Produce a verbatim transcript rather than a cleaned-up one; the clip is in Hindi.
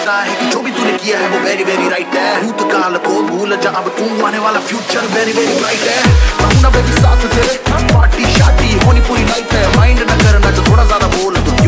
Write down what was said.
लगता है कि जो भी तूने किया है वो वेरी वेरी राइट है। भूतकाल को भूल जा अब तू, आने वाला फ्यूचर वेरी वेरी ब्राइट है। रहूं ना बेबी साथ तेरे, पार्टी शार्टी होनी पूरी नाइट है। माइंड न करना जो थोड़ा ज्यादा बोल तू